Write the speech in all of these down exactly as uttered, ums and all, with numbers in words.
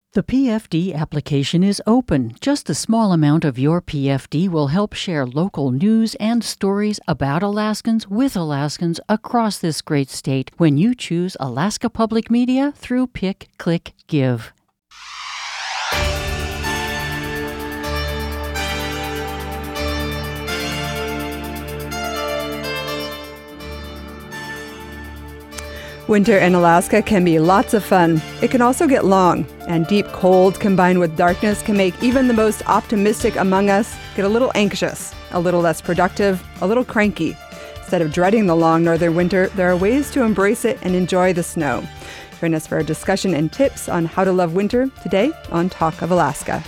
The P F D application is open. Just a small amount of your P F D will help share local news and stories about Alaskans with Alaskans across this great state when you choose Alaska Public Media through Pick, Click, Give. Winter in Alaska can be lots of fun. It can also get long, and deep cold combined with darkness can make even the most optimistic among us get a little anxious, a little less productive, a little cranky. Instead of dreading the long northern winter, there are ways to embrace it and enjoy the snow. Join us for a discussion and tips on how to love winter today on Talk of Alaska.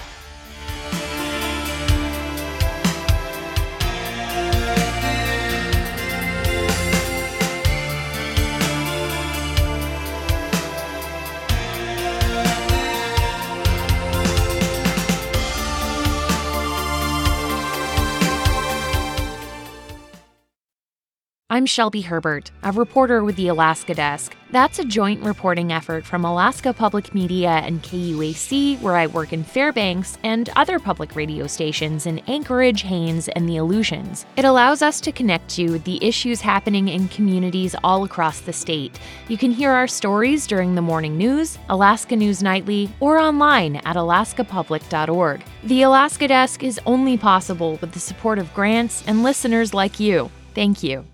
I'm Shelby Herbert, a reporter with the Alaska Desk. That's a joint reporting effort from Alaska Public Media and K U A C, where I work in Fairbanks, and other public radio stations in Anchorage, Haines, and the Aleutians. It allows us to connect you with the issues happening in communities all across the state. You can hear our stories during the morning news, Alaska News Nightly, or online at alaska public dot org. The Alaska Desk is only possible with the support of grants and listeners like you. Thank you.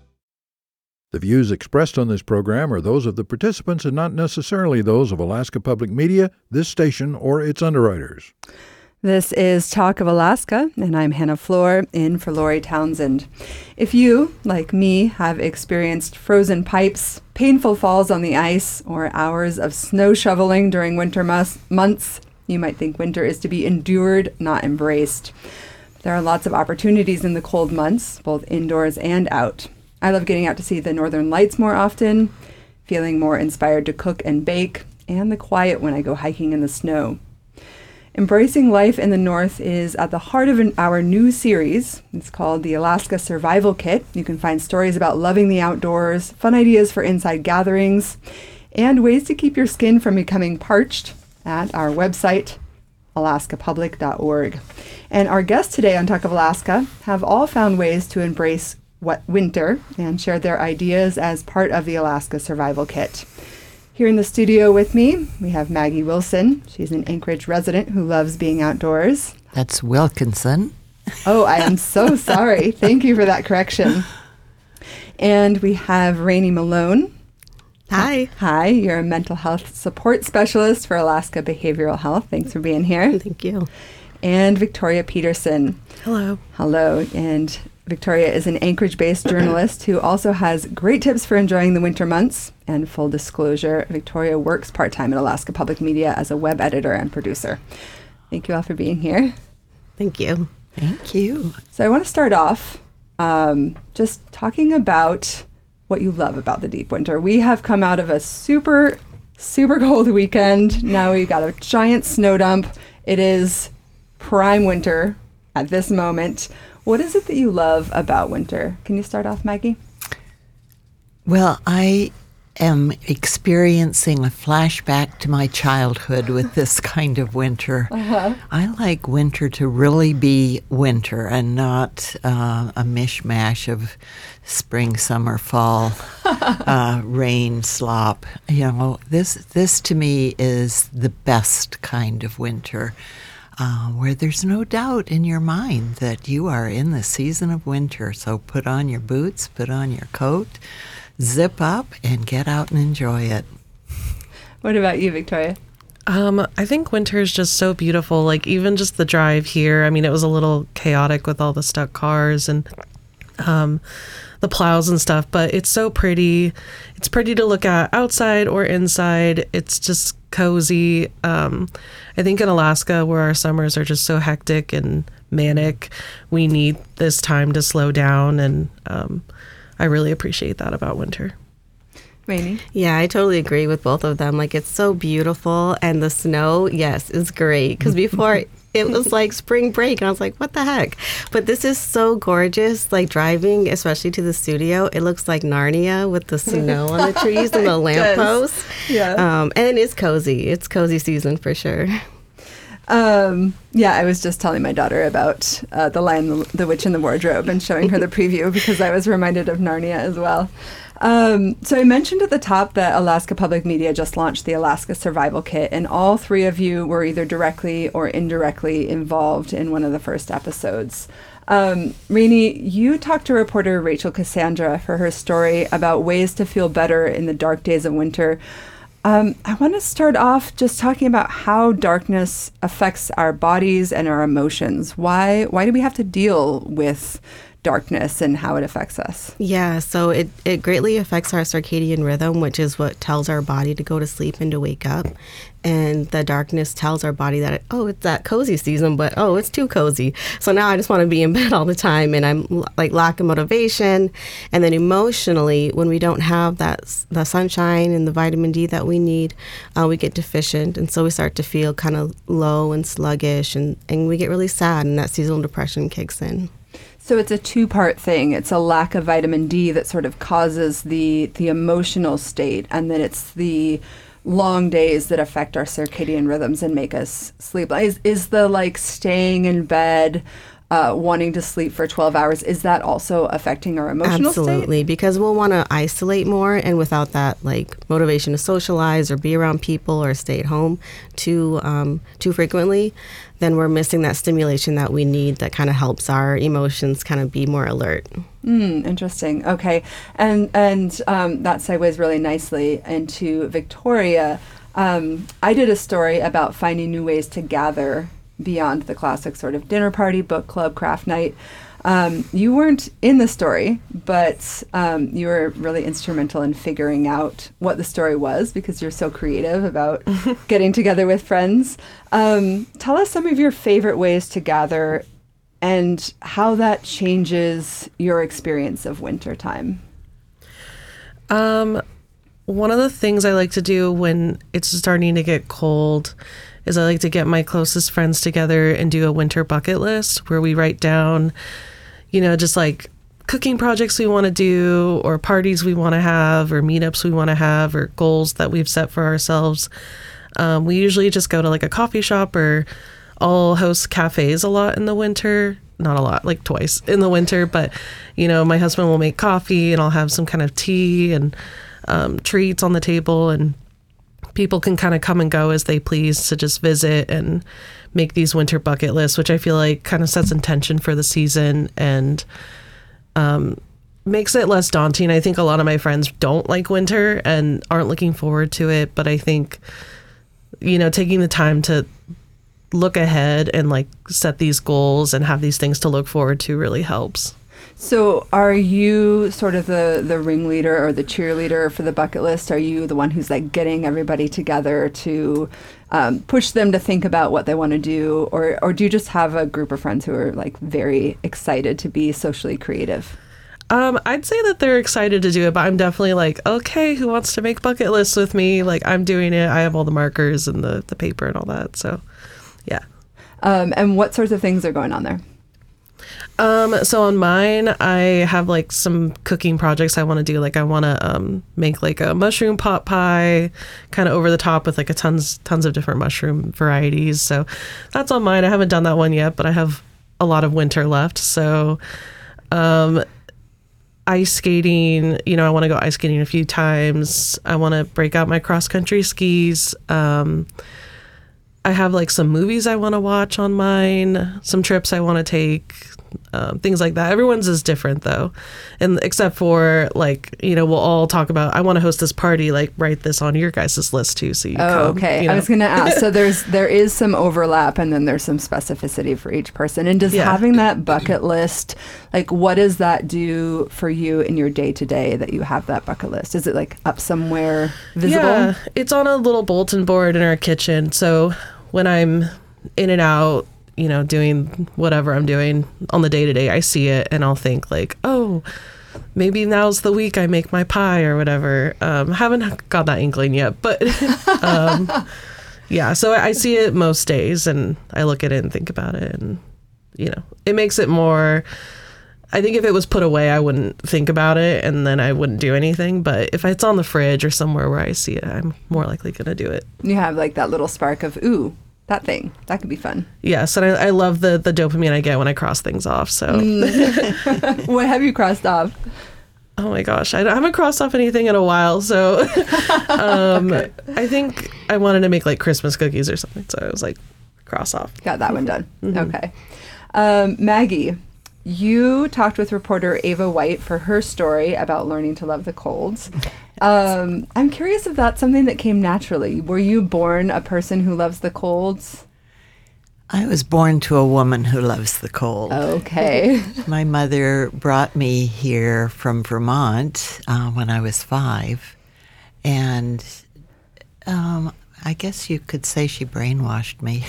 The views expressed on this program are those of the participants and not necessarily those of Alaska Public Media, this station, or its underwriters. This is Talk of Alaska, and I'm Hannah Floor, in for Lori Townsend. If you, like me, have experienced frozen pipes, painful falls on the ice, or hours of snow shoveling during winter mus- months, you might think winter is to be endured, not embraced. There are lots of opportunities in the cold months, both indoors and out. I love getting out to see the northern lights more often, feeling more inspired to cook and bake, and the quiet when I go hiking in the snow. Embracing life in the North is at the heart of an, our new series. It's called the Alaska Survival Kit. You can find stories about loving the outdoors, fun ideas for inside gatherings, and ways to keep your skin from becoming parched at our website, alaska public dot org. And our guests today on Talk of Alaska have all found ways to embrace what winter and shared their ideas as part of the Alaska Survival Kit. Here in the studio with me, we have Maggie Wilson. She's an Anchorage resident who loves being outdoors. That's Wilkinson. Oh, I am so sorry. Thank you for that correction. And we have Rainey Malone. Hi. Hi, you're a mental health support specialist for Alaska Behavioral Health. Thanks for being here. Thank you. And Victoria Peterson. Hello. Hello. And Victoria is an Anchorage-based journalist who also has great tips for enjoying the winter months. And full disclosure, Victoria works part-time at Alaska Public Media as a web editor and producer. Thank you all for being here. Thank you. Thank you. So I want to start off um, just talking about what you love about the deep winter. We have come out of a super, super cold weekend. Now we've got a giant snow dump. It is prime winter at this moment. What is it that you love about winter? Can you start off, Maggie? Well, I am experiencing a flashback to my childhood with this kind of winter. Uh-huh. I like winter to really be winter and not uh, a mishmash of spring, summer, fall, uh, rain, slop. You know, this this to me is the best kind of winter. Uh, where there's no doubt in your mind that you are in the season of winter. So put on your boots, put on your coat, zip up, and get out and enjoy it. What about you, Victoria? Um, I think winter is just so beautiful. Like, even just the drive here. I mean, it was a little chaotic with all the stuck cars and um, the plows and stuff, but it's so pretty. It's pretty to look at outside or inside. It's just cozy. Um, I think in Alaska, where our summers are just so hectic and manic, we need this time to slow down, and um, I really appreciate that about winter. Rainey? Yeah, I totally agree with both of them. Like, it's so beautiful, and the snow, yes, is great. Because before, it was like spring break, and I was like, what the heck? But this is so gorgeous. Like, driving, especially to the studio, it looks like Narnia with the snow on the trees and the lampposts. Yeah. Um, and it's cozy. It's cozy season for sure. Um, yeah, I was just telling my daughter about uh, The Lion, the, the Witch, and the Wardrobe and showing her the preview because I was reminded of Narnia as well. Um, so I mentioned at the top that Alaska Public Media just launched the Alaska Survival Kit, and all three of you were either directly or indirectly involved in one of the first episodes. Um, Rainey, you talked to reporter Rachel Cassandra for her story about ways to feel better in the dark days of winter. Um, I want to start off just talking about how darkness affects our bodies and our emotions. Why, why do we have to deal with darkness and how it affects us? Yeah, so it, it greatly affects our circadian rhythm, which is what tells our body to go to sleep and to wake up. And the darkness tells our body that, oh, it's that cozy season, but oh, it's too cozy. So now I just want to be in bed all the time, and I'm like lack of motivation. And then emotionally, when we don't have that the sunshine and the vitamin D that we need, uh, we get deficient. And so we start to feel kind of low and sluggish, and, and we get really sad, and that seasonal depression kicks in. So it's a two-part thing. It's a lack of vitamin D that sort of causes the the emotional state, and then it's the long days that affect our circadian rhythms and make us sleep. Is, is the like staying in bed, uh, wanting to sleep for twelve hours, is that also affecting our emotional Absolutely, state? because we'll want to isolate more, and without that like motivation to socialize or be around people or stay at home too um, too frequently, then we're missing that stimulation that we need that kind of helps our emotions kind of be more alert. Mm, interesting. Okay. And and um, that segues really nicely into Victoria. Um, I did a story about finding new ways to gather beyond the classic sort of dinner party, book club, craft night. Um, you weren't in the story, but um, you were really instrumental in figuring out what the story was because you're so creative about getting together with friends. Um, tell us some of your favorite ways to gather and how that changes your experience of wintertime. Um, one of the things I like to do when it's starting to get cold is I like to get my closest friends together and do a winter bucket list where we write down, you know, just like cooking projects we want to do or parties we want to have or meetups we want to have or goals that we've set for ourselves. Um, we usually just go to like a coffee shop, or I'll host cafes a lot in the winter. Not a lot, like twice in the winter, but, you know, my husband will make coffee and I'll have some kind of tea and um, treats on the table, and people can kind of come and go as they please to just visit and make these winter bucket lists, which I feel like kind of sets intention for the season and um, makes it less daunting. I think a lot of my friends don't like winter and aren't looking forward to it, but I think, you know, taking the time to look ahead and like set these goals and have these things to look forward to really helps. So are you sort of the, the ringleader or the cheerleader for the bucket list? Are you the one who's like getting everybody together to um, push them to think about what they want to do? Or, or do you just have a group of friends who are like very excited to be socially creative? Um, I'd say that they're excited to do it, but I'm definitely like, okay, who wants to make bucket lists with me? Like, I'm doing it. I have all the markers and the, the paper and all that. So, yeah. Um, and what sorts of things are going on there? Um, so on mine, I have like some cooking projects I want to do. Like I want to um, make like a mushroom pot pie, kind of over the top with like a tons tons of different mushroom varieties. So that's on mine. I haven't done that one yet, but I have a lot of winter left. So um, ice skating, you know, I want to go ice skating a few times. I want to break out my cross country skis. Um, I have like some movies I want to watch on mine, some trips I want to take, um, things like that. Everyone's is different though. And except for like, you know, we'll all talk about, I want to host this party, like write this on your guys' list too. So you Oh, come, okay. you know. I was going to ask. So there's, there is some overlap and then there's some specificity for each person. And does Yeah. having that bucket list, like what does that do for you in your day to day that you have that bucket list? Is it like up somewhere visible? Yeah, it's on a little bulletin board in our kitchen. So when I'm in and out, you know, doing whatever I'm doing on the day to day, I see it and I'll think like, oh, maybe now's the week I make my pie or whatever. Um, haven't got that inkling yet, but um, yeah, so I see it most days and I look at it and think about it, and, you know, it makes it more, I think if it was put away, I wouldn't think about it and then I wouldn't do anything. But if it's on the fridge or somewhere where I see it, I'm more likely going to do it. You have like that little spark of, ooh, that thing. That could be fun. Yes, and I, I love the, the dopamine I get when I cross things off. So, mm. What have you crossed off? Oh my gosh, I, I haven't crossed off anything in a while. So, um, okay. I think I wanted to make like Christmas cookies or something. So I was like, cross off. Got that one done. Mm-hmm. Okay. Um, Maggie, you talked with reporter Ava White for her story about learning to love the colds. Um, I'm curious if that's something that came naturally. Were you born a person who loves the colds? I was born to a woman who loves the cold. Okay. My mother brought me here from Vermont uh, when I was five, and um, I guess you could say she brainwashed me,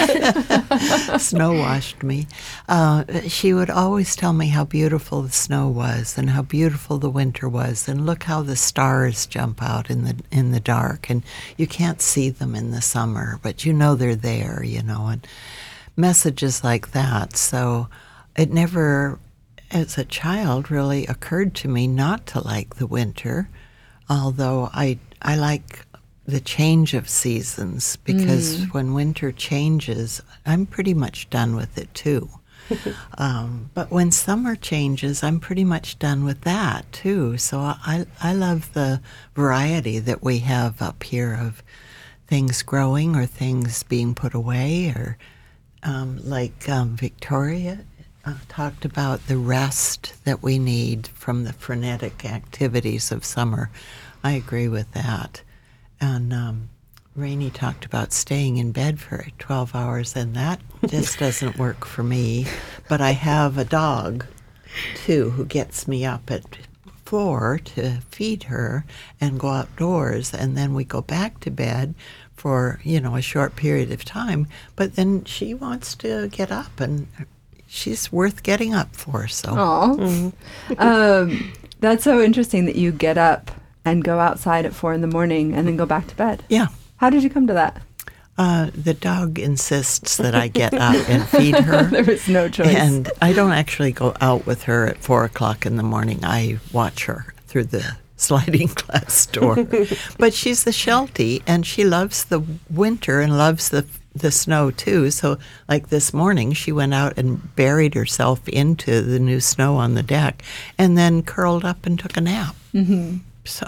snow washed me. Uh, she would always tell me how beautiful the snow was and how beautiful the winter was, and look how the stars jump out in the in the dark, and you can't see them in the summer, but you know they're there, you know, and messages like that. So it never, as a child, really occurred to me not to like the winter, although I I like the change of seasons, because mm. when winter changes, I'm pretty much done with it too. um, but when summer changes, I'm pretty much done with that too. So I, I love the variety that we have up here of things growing or things being put away, or um, like um, Victoria uh, talked about the rest that we need from the frenetic activities of summer. I agree with that. And um, Rainey talked about staying in bed for twelve hours, and that just doesn't work for me. But I have a dog, too, who gets me up at four to feed her and go outdoors, and then we go back to bed for, you know, a short period of time. But then she wants to get up, and she's worth getting up for. So, Aw. Mm-hmm. um, that's so interesting that you get up and go outside at four in the morning and then go back to bed. Yeah. How did you come to that? Uh, the dog insists that I get up and feed her. There was no choice. And I don't actually go out with her at four o'clock in the morning. I watch her through the sliding glass door. But she's the Sheltie, and she loves the winter and loves the the snow too. So like this morning, she went out and buried herself into the new snow on the deck and then curled up and took a nap. Mm-hmm. So,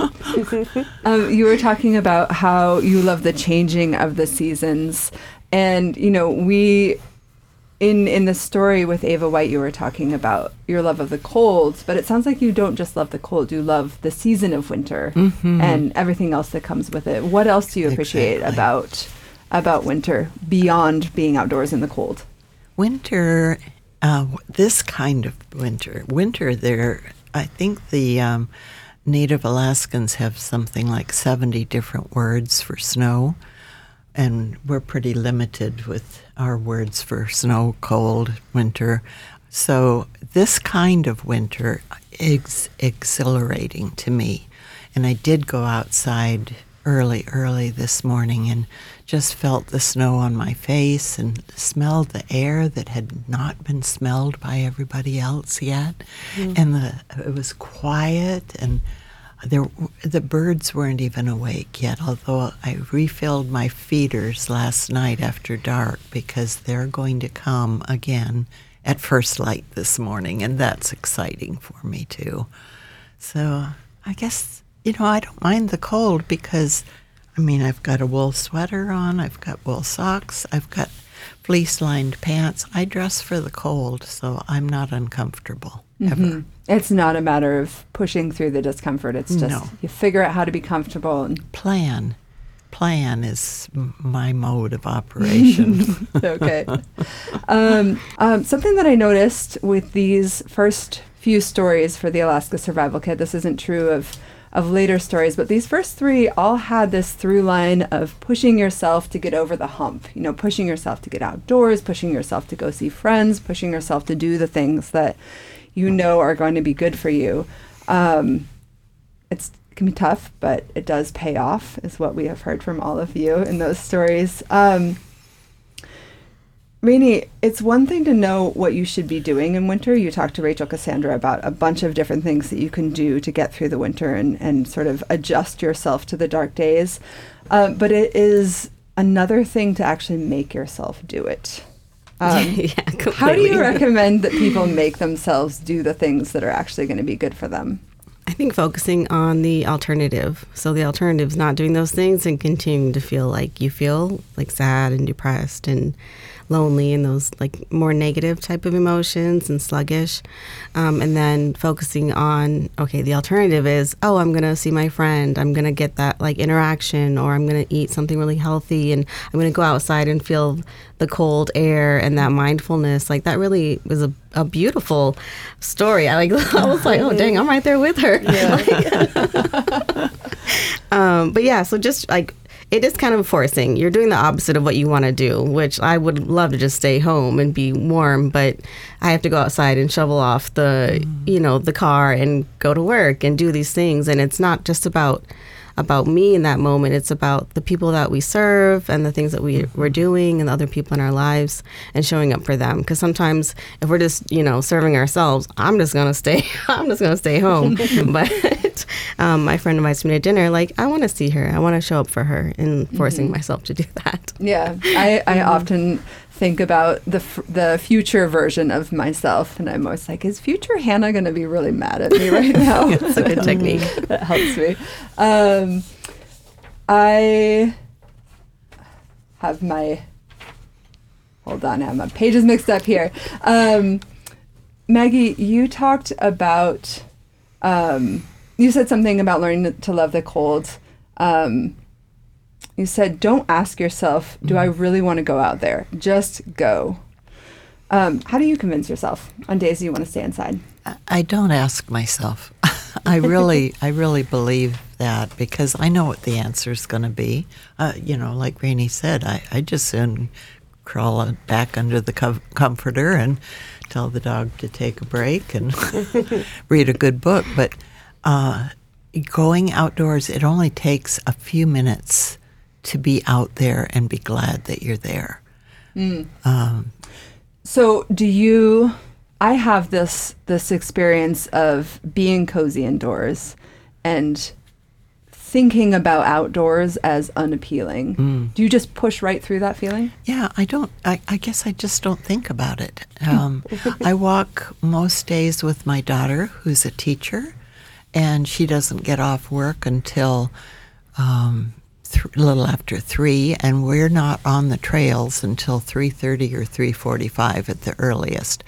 um, you were talking about how you love the changing of the seasons, and you know we, in in the story with Ava White, you were talking about your love of the cold, but it sounds like you don't just love the cold; you love the season of winter mm-hmm. and everything else that comes with it. What else do you appreciate exactly. about about winter beyond being outdoors in the cold? Winter, uh, this kind of winter, winter. There, I think the. Um, Native Alaskans have something like seventy different words for snow, and we're pretty limited with our words for snow, cold, winter. So this kind of winter is exhilarating to me. And I did go outside early, early this morning and just felt the snow on my face and smelled the air that had not been smelled by everybody else yet. Mm. And the, it was quiet, and there, the birds weren't even awake yet, although I refilled my feeders last night after dark because they're going to come again at first light this morning, and that's exciting for me too. So I guess, you know, I don't mind the cold because, I mean, I've got a wool sweater on, I've got wool socks, I've got fleece-lined pants. I dress for the cold, so I'm not uncomfortable, ever. Mm-hmm. It's not a matter of pushing through the discomfort. It's just no. you figure out how to be comfortable. And Plan. Plan is m- my mode of operation. Okay. um, um, something that I noticed with these first few stories for the Alaska Survival Kit, this isn't true of of later stories, but these first three all had this through line of pushing yourself to get over the hump, you know, pushing yourself to get outdoors, pushing yourself to go see friends, pushing yourself to do the things that you know are going to be good for you. Um, it's, it can be tough, but it does pay off, is what we have heard from all of you in those stories. Um, Rainey, it's one thing to know what you should be doing in winter. You talked to Rachel Cassandra about a bunch of different things that you can do to get through the winter and, and sort of adjust yourself to the dark days. Uh, but it is another thing to actually make yourself do it. Um, yeah, completely. How do you recommend that people make themselves do the things that are actually going to be good for them? I think focusing on the alternative. So the alternative is not doing those things and continuing to feel like you feel like sad and depressed and lonely and those like more negative type of emotions and sluggish. Um, and then focusing on, okay, the alternative is, oh, I'm going to see my friend. I'm going to get that like interaction, or I'm going to eat something really healthy, and I'm going to go outside and feel the cold air and that mindfulness. Like that really was a, a beautiful story. I like, I was like, oh, dang, I'm right there with her. Yeah. um, but yeah, so just like, it is kind of forcing. You're doing the opposite of what you want to do, which I would love to just stay home and be warm, but I have to go outside and shovel off the, mm. you know, the car and go to work and do these things. And it's not just about about me in that moment. It's about the people that we serve and the things that we, we're doing and the other people in our lives and showing up for them. Because sometimes if we're just, you know, serving ourselves, I'm just going to stay, I'm just going to stay home. But um, my friend invites me to dinner, like, I want to see her. I want to show up for her, and forcing mm-hmm. myself to do that. Yeah. I, I mm-hmm. often think about the f- the future version of myself, and I'm always like, is future Hannah going to be really mad at me right now? It's a good technique. That helps me. Um, I have my, hold on, I have my pages mixed up here. Um, Maggie, you talked about, um, you said something about learning to love the cold. Um, You said, don't ask yourself, do I really want to go out there? Just go. Um, how do you convince yourself on days you want to stay inside? I don't ask myself. I really, I really believe that, because I know what the answer is going to be. Uh, you know, like Rainey said, I, I just soon crawl back under the com- comforter and tell the dog to take a break and read a good book. But uh, going outdoors, it only takes a few minutes to be out there and be glad that you're there. Mm. Um, so do you, I have this this experience of being cozy indoors and thinking about outdoors as unappealing. Mm. Do you just push right through that feeling? Yeah, I don't, I, I guess I just don't think about it. Um, I walk most days with my daughter, who's a teacher, and she doesn't get off work until um, th- a little after three, and we're not on the trails until three thirty or three forty-five at the earliest.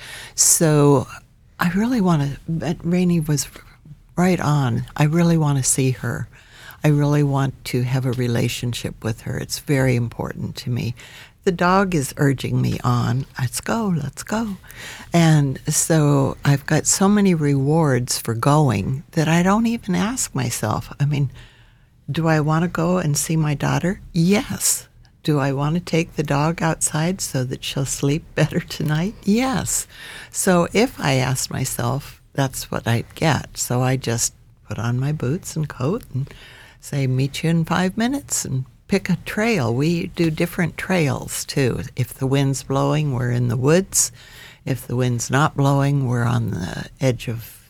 So I really want to, but Rainey was right on. I really want to see her. I really want to have a relationship with her. It's very important to me. The dog is urging me on, let's go, let's go. And so I've got so many rewards for going that I don't even ask myself. I mean, do I want to go and see my daughter? Yes. Do I want to take the dog outside so that she'll sleep better tonight? Yes. So if I asked myself, that's what I'd get. So I just put on my boots and coat and say, meet you in five minutes and pick a trail. We do different trails, too. If the wind's blowing, we're in the woods. If the wind's not blowing, we're on the edge of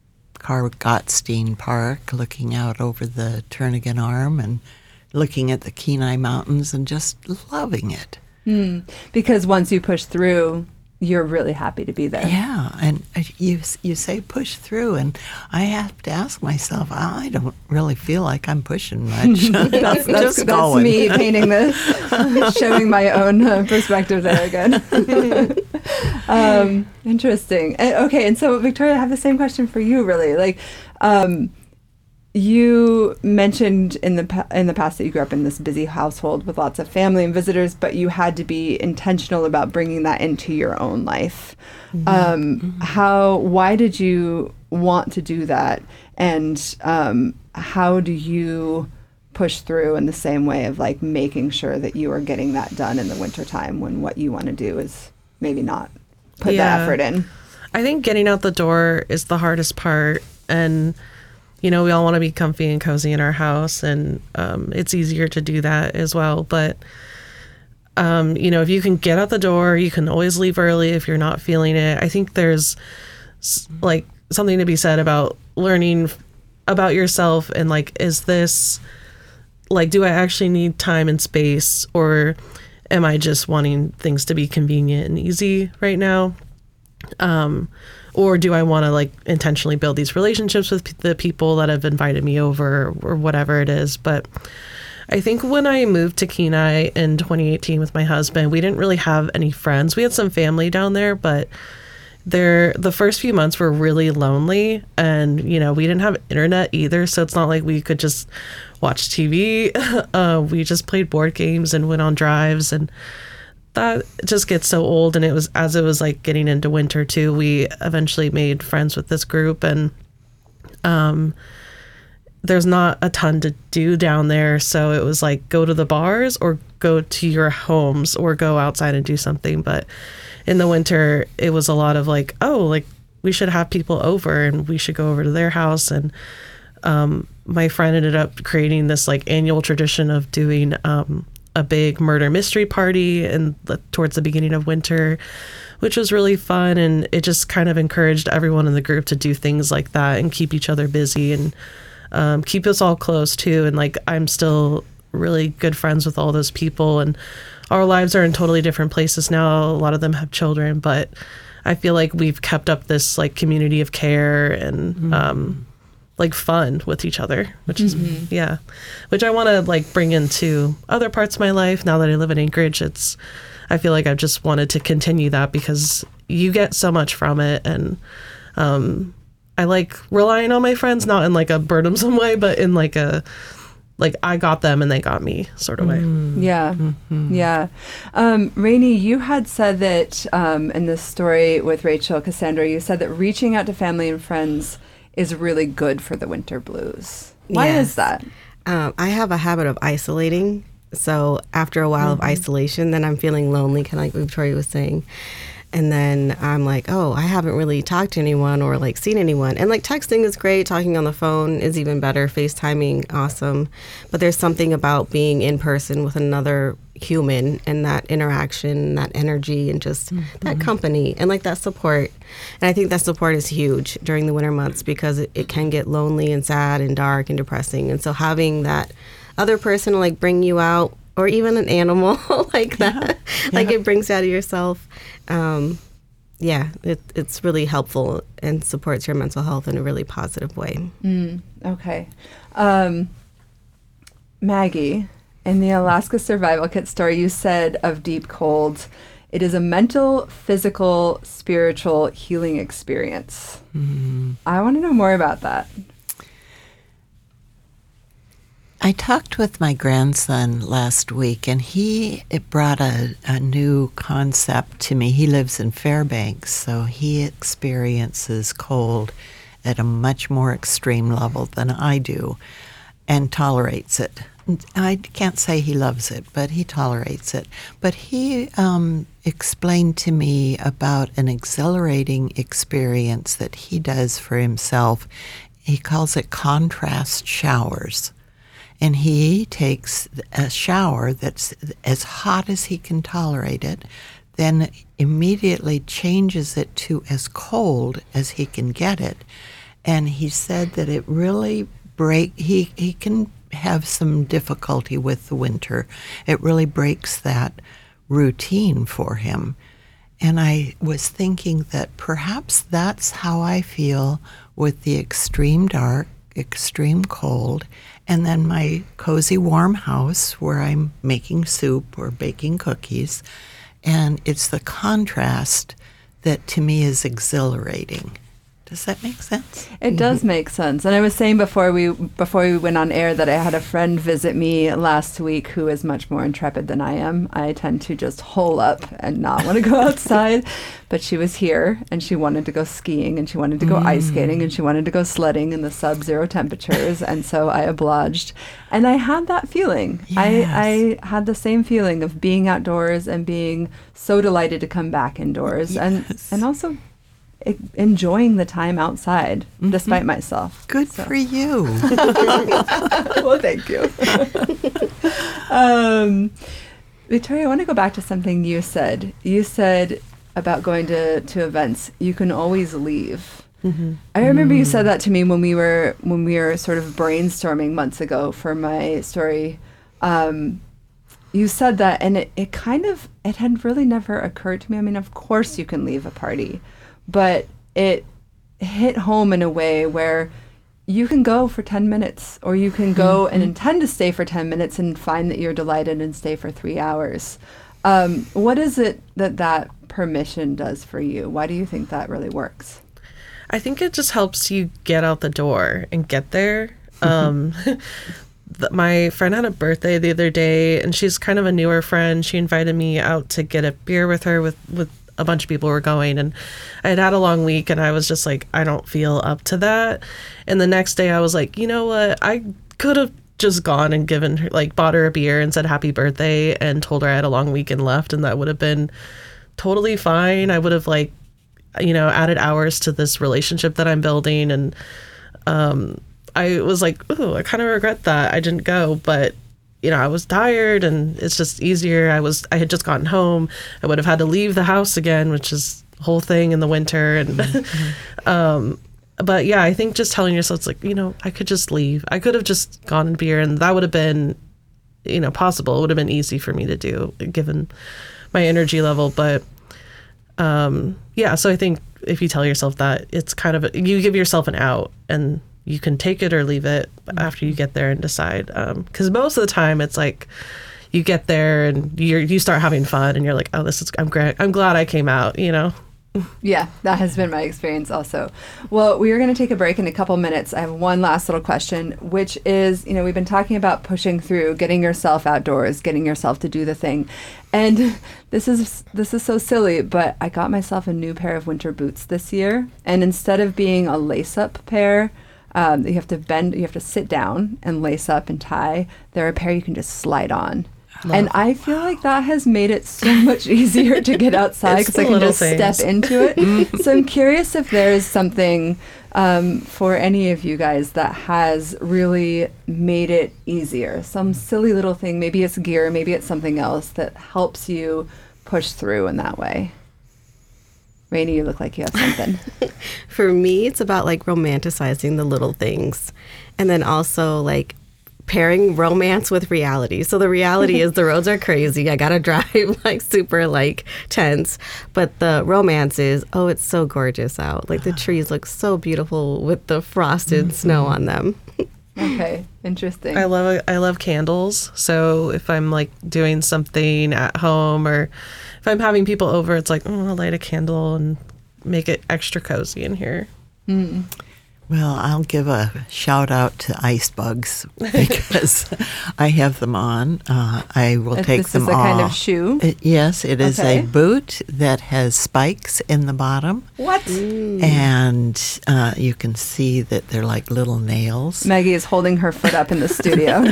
Carl-Gottstein Park, looking out over the Turnagain Arm and looking at the Kenai Mountains and just loving it. Mm, because once you push through, you're really happy to be there. Yeah, and you you say push through, and I have to ask myself, I don't really feel like I'm pushing much. that's that's, Just that's me painting this, showing my own uh, perspective there again. um, interesting. Uh, okay, and so Victoria, I have the same question for you, really. Like, um, you mentioned in the pa- in the past that you grew up in this busy household with lots of family and visitors, but you had to be intentional about bringing that into your own life. Mm-hmm. Um, mm-hmm. How? Why did you want to do that? And um, how do you push through in the same way of like making sure that you are getting that done in the wintertime when what you want to do is maybe not put yeah. that effort in? I think getting out the door is the hardest part, and you know, we all want to be comfy and cozy in our house, and um, it's easier to do that as well. But, um, you know, if you can get out the door, you can always leave early if you're not feeling it. I think there's like something to be said about learning about yourself and like, is this like, do I actually need time and space, or am I just wanting things to be convenient and easy right now? Um, or do I want to like intentionally build these relationships with p- the people that have invited me over, or, or whatever it is? But I think when I moved to Kenai in twenty eighteen with my husband, we didn't really have any friends. We had some family down there, but there, the first few months were really lonely, and, you know, we didn't have internet either. So it's not like we could just watch T V. Uh, we just played board games and went on drives, and that just gets so old. And it was, as it was like getting into winter too, we eventually made friends with this group, and um, there's not a ton to do down there. So it was like, go to the bars or go to your homes or go outside and do something. But in the winter, it was a lot of like, oh, like we should have people over and we should go over to their house. And um, my friend ended up creating this like annual tradition of doing um, a big murder mystery party and towards the beginning of winter, which was really fun. And it just kind of encouraged everyone in the group to do things like that and keep each other busy and um, keep us all close too. And like, I'm still really good friends with all those people, and our lives are in totally different places now. A lot of them have children, but I feel like we've kept up this like community of care and mm-hmm. um, like fun with each other, which mm-hmm. is, yeah, which I want to like bring into other parts of my life now that I live in Anchorage. It's, I feel like I've just wanted to continue that because you get so much from it. And um, I like relying on my friends, not in like a burdensome way, but in like a, like I got them and they got me sort of way. Mm. Yeah. Mm-hmm. Yeah. Um, Rainey, you had said that um, in this story with Rachel Cassandra, you said that reaching out to family and friends is really good for the winter blues. Why yes. is that? Um, I have a habit of isolating. So after a while mm-hmm. of isolation, then I'm feeling lonely, kind of like Victoria was saying. And then I'm like, oh, I haven't really talked to anyone or like seen anyone. And like texting is great. Talking on the phone is even better. FaceTiming, awesome. But there's something about being in person with another human and that interaction, that energy, and just mm-hmm. that company and like that support. And I think that support is huge during the winter months because it, it can get lonely and sad and dark and depressing. And so having that other person to like bring you out, or even an animal like that, yeah. like yeah. it brings you out of yourself. Um, yeah, it, it's really helpful and supports your mental health in a really positive way. Mm, okay. Um, Maggie, in the Alaska Survival Kit story, you said of Deep Cold, it is a mental, physical, spiritual healing experience. Mm. I want to know more about that. I talked with my grandson last week, and he it brought a, a new concept to me. He lives in Fairbanks, so he experiences cold at a much more extreme level than I do and tolerates it. I can't say he loves it, but he tolerates it. But he um, explained to me about an exhilarating experience that he does for himself. He calls it contrast showers. And he takes a shower that's as hot as he can tolerate it, then immediately changes it to as cold as he can get it. And he said that it really break. He, he can have some difficulty with the winter. It really breaks that routine for him. And I was thinking that perhaps that's how I feel with the extreme dark, extreme cold, and then my cozy warm house where I'm making soup or baking cookies. And it's the contrast that to me is exhilarating. Does that make sense? It does make sense. And I was saying before we before we went on air that I had a friend visit me last week who is much more intrepid than I am. I tend to just hole up and not want to go outside. But she was here and she wanted to go skiing and she wanted to go mm. ice skating and she wanted to go sledding in the sub-zero temperatures. And so I obliged. And I had that feeling. Yes. I, I had the same feeling of being outdoors and being so delighted to come back indoors. Yes. And, and also enjoying the time outside, mm-hmm. despite myself. Good so. For you. Well, thank you. um, Victoria, I want to go back to something you said. You said about going to, to events, you can always leave. Mm-hmm. I remember mm. you said that to me when we were when we were sort of brainstorming months ago for my story. Um, you said that, and it, it kind of, it had really never occurred to me. I mean, of course you can leave a party, but it hit home in a way where you can go for ten minutes, or you can go mm-hmm. and intend to stay for ten minutes and find that you're delighted and stay for three hours. Um, what is it that that permission does for you? Why do you think that really works? I think it just helps you get out the door and get there. Um, th- my friend had a birthday the other day, and she's kind of a newer friend. She invited me out to get a beer with her with, with a bunch of people who were going, and I had had a long week, and I was just like, I don't feel up to that. And the next day I was like, you know what? I could have just gone and given her, like, bought her a beer and said happy birthday and told her I had a long week and left, and that would have been totally fine. I would have, like, you know, added hours to this relationship that I'm building. And um, I was like, ooh, I kind of regret that I didn't go, but you know, I was tired, and it's just easier. I was, I had just gotten home. I would have had to leave the house again, which is a whole thing in the winter. And, um, but yeah, I think just telling yourself, it's like, you know, I could just leave. I could have just gone and beer, and that would have been, you know, possible. It would have been easy for me to do given my energy level. But, um, yeah, so I think if you tell yourself that, it's kind of, a, you give yourself an out, and you can take it or leave it after you get there and decide. Because um, most of the time it's like you get there and you you start having fun, and you're like, oh, this is, I'm great. I'm glad I came out, you know? Yeah, that has been my experience also. Well, we are going to take a break in a couple minutes. I have one last little question, which is, you know, we've been talking about pushing through, getting yourself outdoors, getting yourself to do the thing. And this is this is so silly, but I got myself a new pair of winter boots this year. And instead of being a lace-up pair, Um, you have to bend, you have to sit down and lace up and tie. They're a pair you can just slide on. Love. And I feel like that has made it so much easier to get outside because I can just things. step into it. So I'm curious if there is something um, for any of you guys that has really made it easier. Some silly little thing, maybe it's gear, maybe it's something else that helps you push through in that way. Rainey, you look like you have something. For me, it's about like romanticizing the little things, and then also like pairing romance with reality. So the reality is the roads are crazy. I gotta drive like super like tense, but the romance is, oh, it's so gorgeous out. Like the trees look so beautiful with the frosted mm-hmm. snow on them. Okay, interesting. I love I love candles. So if I'm like doing something at home, or if I'm having people over, it's like, oh, I'll light a candle and make it extra cozy in here. Mm. Well, I'll give a shout out to ice bugs because I have them on. Uh, I will if take this them is a off. kind of shoe? It, yes, it is okay. a boot that has spikes in the bottom. What? Mm. And uh, you can see that they're like little nails. Maggie is holding her foot up in the studio.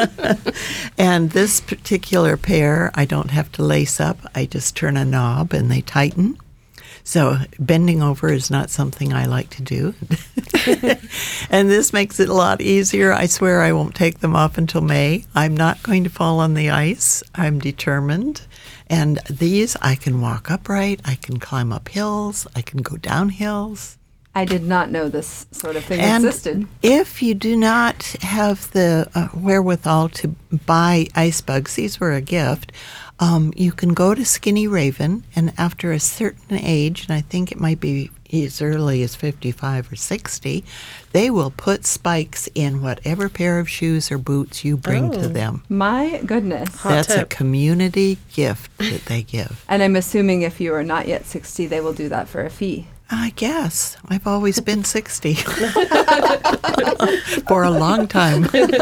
And this particular pair, I don't have to lace up. I just turn a knob and they tighten. So bending over is not something I like to do. And this makes it a lot easier. I swear I won't take them off until May. I'm not going to fall on the ice. I'm determined. And these, I can walk upright. I can climb up hills. I can go down hills. I did not know this sort of thing and existed. If you do not have the uh, wherewithal to buy ice bugs, these were a gift. Um, you can go to Skinny Raven, and after a certain age, and I think it might be as early as fifty-five or sixty, they will put spikes in whatever pair of shoes or boots you bring oh, to them. My goodness. Hot That's tip. a community gift that they give. And I'm assuming if you are not yet sixty, they will do that for a fee. I guess. I've always been sixty. For a long time.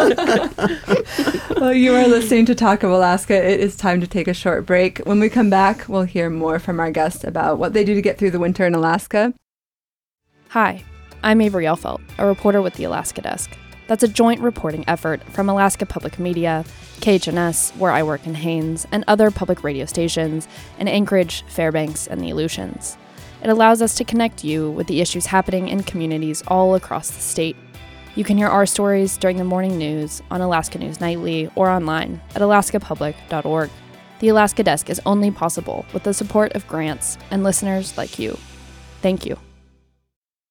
Well, you are listening to Talk of Alaska. It is time to take a short break. When we come back, we'll hear more from our guests about what they do to get through the winter in Alaska. Hi, I'm Avery Elfelt, a reporter with the Alaska Desk. That's a joint reporting effort from Alaska Public Media, K H N S, where I work in Haines, and other public radio stations in Anchorage, Fairbanks, and the Aleutians. It allows us to connect you with the issues happening in communities all across the state. You can hear our stories during the morning news on Alaska News Nightly or online at alaska public dot org. The Alaska Desk is only possible with the support of grants and listeners like you. Thank you.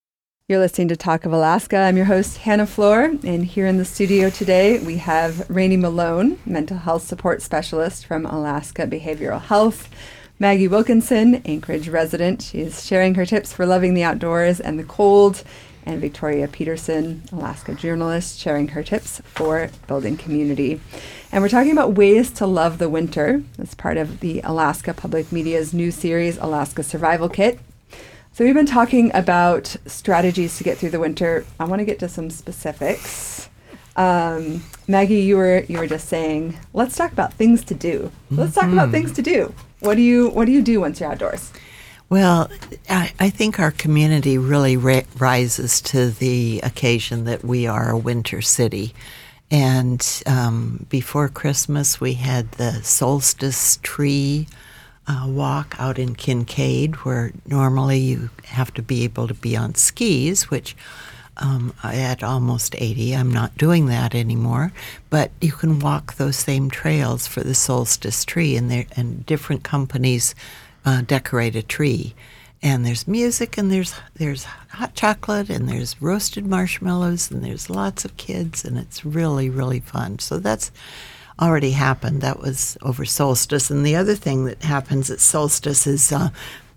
You're listening to Talk of Alaska. I'm your host, Hannah Floor, and here in the studio today we have Rainey Malone, mental health support specialist from Alaska Behavioral Health, Maggie Wilkinson, Anchorage resident. She's sharing her tips for loving the outdoors and the cold, and Victoria Peterson, Alaska journalist, sharing her tips for building community. And we're talking about ways to love the winter as part of the Alaska Public Media's new series, Alaska Survival Kit. So we've been talking about strategies to get through the winter. I want to get to some specifics. Um, Maggie, you were you were just saying, let's talk about things to do. Let's talk mm-hmm. about things to do. What do you what do you do once you're outdoors? Well, I, I think our community really ri- rises to the occasion that we are a winter city. And um, before Christmas, we had the solstice tree Uh, walk out in Kincaid, where normally you have to be able to be on skis, which um, at almost eighty, I'm not doing that anymore. But you can walk those same trails for the solstice tree, and there and different companies uh, decorate a tree. And there's music, and there's there's hot chocolate, and there's roasted marshmallows, and there's lots of kids, and it's really, really fun. So that's already happened. That was over solstice. And the other thing that happens at solstice is uh,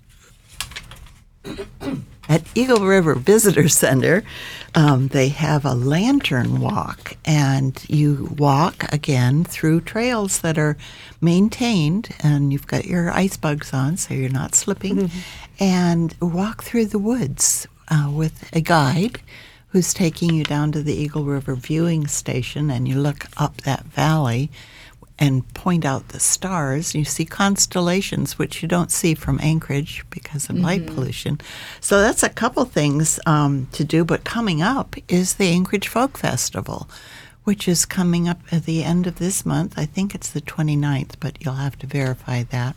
at Eagle River Visitor Center, um, they have a lantern walk, and you walk again through trails that are maintained, and you've got your ice bugs on so you're not slipping, mm-hmm. and walk through the woods uh, with a guide who's taking you down to the Eagle River viewing station, and you look up that valley and point out the stars. You see constellations, which you don't see from Anchorage because of mm-hmm. light pollution. So that's a couple things um, to do. But coming up is the Anchorage Folk Festival, which is coming up at the end of this month. I think it's the twenty-ninth, but you'll have to verify that.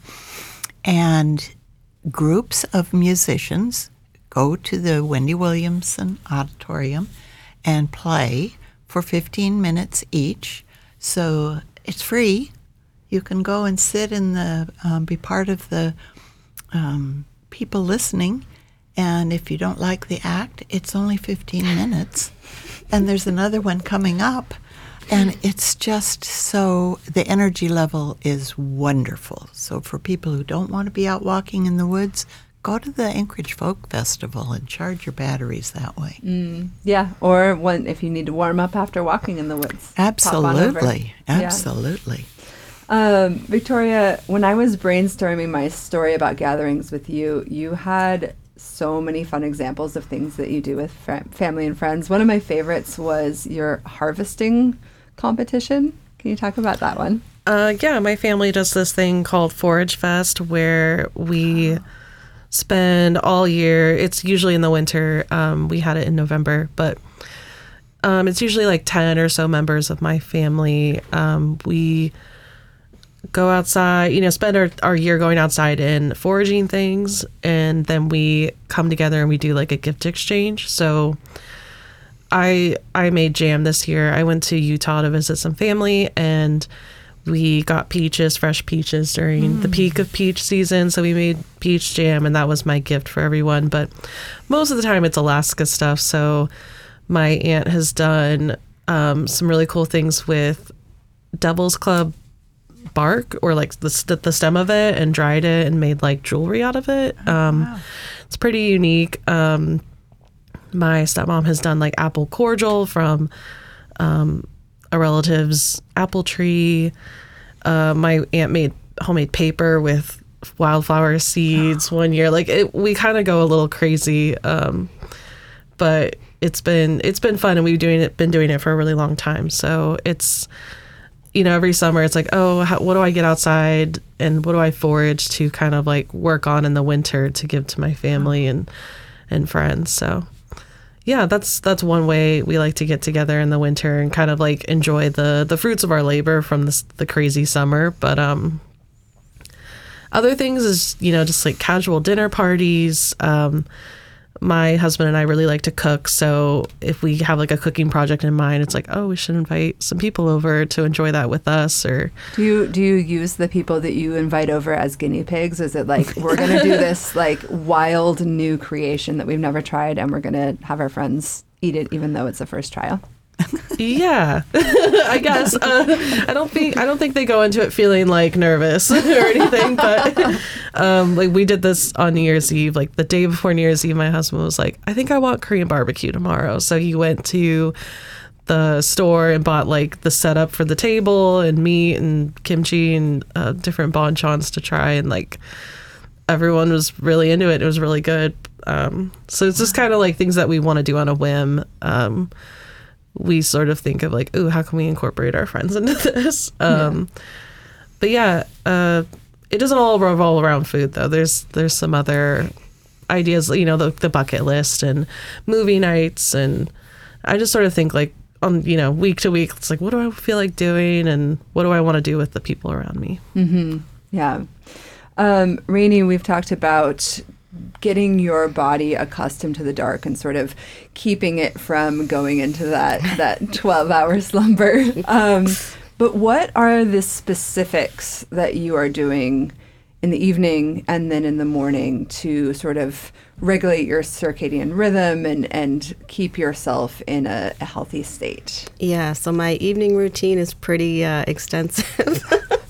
And groups of musicians go to the Wendy Williamson Auditorium and play for fifteen minutes each. So it's free. You can go and sit in the, um, be part of the um, people listening. And if you don't like the act, it's only fifteen minutes. And there's another one coming up. And it's just so, the energy level is wonderful. So for people who don't want to be out walking in the woods, go to the Anchorage Folk Festival and charge your batteries that way. Mm, yeah, or when, if you need to warm up after walking in the woods. Absolutely, absolutely. Yeah. Um, Victoria, when I was brainstorming my story about gatherings with you, you had so many fun examples of things that you do with fr- family and friends. One of my favorites was your harvesting competition. Can you talk about that one? Uh, yeah, my family does this thing called Forage Fest, where we spend all year. It's usually in the winter. Um, we had it in November, but um, it's usually like ten or so members of my family. Um, we go outside, you know, spend our, our year going outside and foraging things, and then we come together and we do like a gift exchange. So I I made jam this year. I went to Utah to visit some family, and we got peaches, fresh peaches during mm. the peak of peach season. So we made peach jam, and that was my gift for everyone. But most of the time it's Alaska stuff. So my aunt has done um, some really cool things with Devil's Club bark, or like the, st- the stem of it, and dried it and made like jewelry out of it. Um, oh, wow. It's pretty unique. Um, my stepmom has done like apple cordial from um, a relative's apple tree. Uh, my aunt made homemade paper with wildflower seeds one year. Like it, we kind of go a little crazy, um, but it's been it's been fun, and we've doing it been doing it for a really long time. So it's, you know, every summer it's like, oh, how, what do I get outside and what do I forage to kind of like work on in the winter to give to my family and and friends. So yeah, that's that's one way we like to get together in the winter and kind of like enjoy the the fruits of our labor from this, the crazy summer. But um, other things is, you know, just like casual dinner parties. Um, my husband and I really like to cook. So if we have like a cooking project in mind, it's like, oh, we should invite some people over to enjoy that with us. Or do you do you use the people that you invite over as guinea pigs? Is it like, we're going to do this like wild new creation that we've never tried, and we're going to have our friends eat it even though it's the first trial? Yeah, I guess. Uh, I don't think I don't think they go into it feeling like nervous or anything. But um, like we did this on New Year's Eve. Like the day before New Year's Eve, my husband was like, "I think I want Korean barbecue tomorrow." So he went to the store and bought like the setup for the table and meat and kimchi and uh, different bonchons to try. And like everyone was really into it. It was really good. Um, so it's just kind of like things that we want to do on a whim. Um, we sort of think of like, ooh, how can we incorporate our friends into this? Um, yeah. But yeah, uh, it doesn't all revolve around food though. There's there's some other ideas, you know, the, the bucket list and movie nights. And I just sort of think like on, you know, week to week, it's like, what do I feel like doing? And what do I want to do with the people around me? Mm-hmm. Yeah. Um, Rainey, we've talked about getting your body accustomed to the dark and sort of keeping it from going into that that twelve-hour slumber. Um, but what are the specifics that you are doing in the evening and then in the morning to sort of regulate your circadian rhythm and, and keep yourself in a, a healthy state? Yeah, so my evening routine is pretty uh, extensive.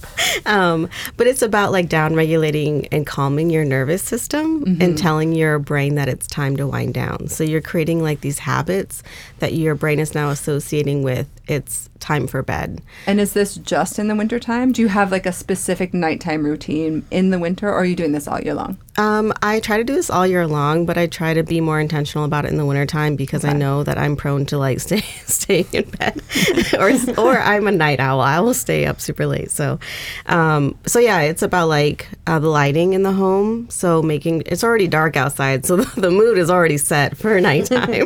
Um, but it's about like down regulating and calming your nervous system mm-hmm. and telling your brain that it's time to wind down. So you're creating like these habits that your brain is now associating with it's time for bed. And is this just in the wintertime? Do you have like a specific nighttime routine in the winter, or are you doing this all year long? Um, I try to do this all year long, but I try to be more intentional about it in the wintertime because okay. I know that I'm prone to like stay, staying in bed or or I'm a night owl. I will stay up super late. So, um, so yeah, it's about like uh, the lighting in the home. So making, it's already dark outside. So the, the mood is already set for nighttime,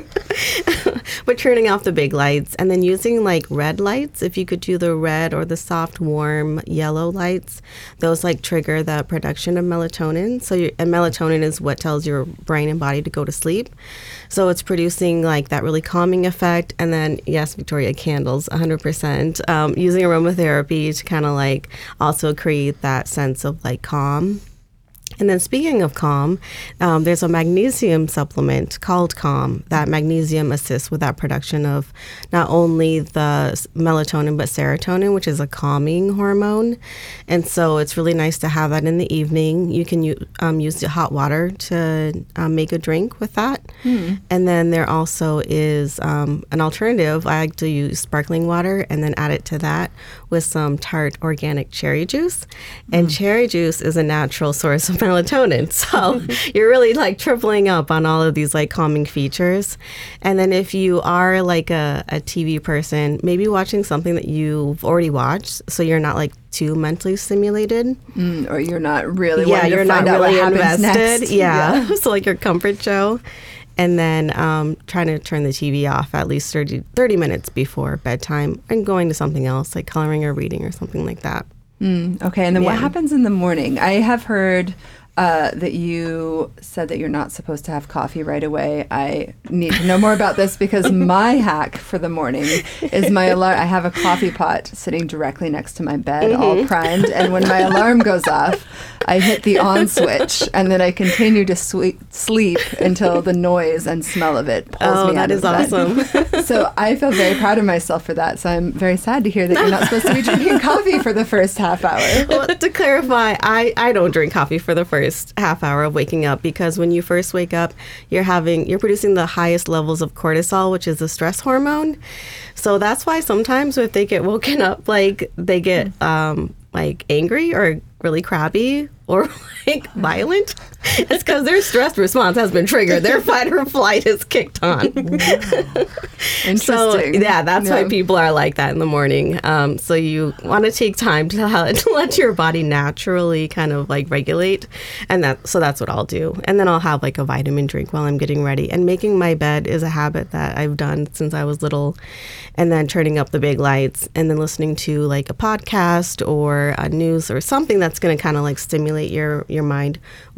but turning off the big lights and then using like red lights. If you could do the red or the soft, warm yellow lights, those like trigger the production of melatonin. So you and melatonin is what tells your brain and body to go to sleep. So it's producing like that really calming effect. And then, yes, Victoria, candles, one hundred percent. Um, using aromatherapy to kind of like also create that sense of like calm. And then speaking of calm, um, there's a magnesium supplement called Calm. That magnesium assists with that production of not only the melatonin, but serotonin, which is a calming hormone. And so it's really nice to have that in the evening. You can u- um, use the hot water to um, make a drink with that. Hmm. And then there also is um, an alternative. I like to use sparkling water and then add it to that with some tart organic cherry juice. And mm. cherry juice is a natural source of melatonin. So you're really like tripling up on all of these like calming features. And then if you are like a, a T V person, maybe watching something that you've already watched so you're not like too mentally stimulated. Mm, or you're not really yeah, you're to not find really out what happens invested. next. Yeah. yeah. So like your comfort show. And then um, trying to turn the T V off at least thirty, thirty minutes before bedtime and going to something else like coloring or reading or something like that. Mm, okay. And then yeah. what happens in the morning? I have heard uh, that you said that you're not supposed to have coffee right away. I need to know more about this because my hack for the morning is my alarm. I have a coffee pot sitting directly next to my bed, mm-hmm. all primed. And when my alarm goes off, I hit the on switch, and then I continue to sweep, sleep until the noise and smell of it pulls oh, me out of that bed. is awesome. So I feel very proud of myself for that. So I'm very sad to hear that you're not supposed to be drinking coffee for the first half hour. Well, to clarify, I, I don't drink coffee for the first half hour of waking up because when you first wake up, you're having you're producing the highest levels of cortisol, which is a stress hormone. So that's why sometimes if they get woken up, like they get um, like angry or really crabby or like violent, it's because their stress response has been triggered. Their fight or flight is kicked on. Wow. Interesting. So yeah, that's yeah. why people are like that in the morning. Um, so you want to take time to, to let your body naturally kind of like regulate, and that so that's what I'll do. And then I'll have like a vitamin drink while I'm getting ready. And making my bed is a habit that I've done since I was little. And then turning up the big lights and then listening to like a podcast or a news or something that's going to kind of like stimulate your your mind while you're getting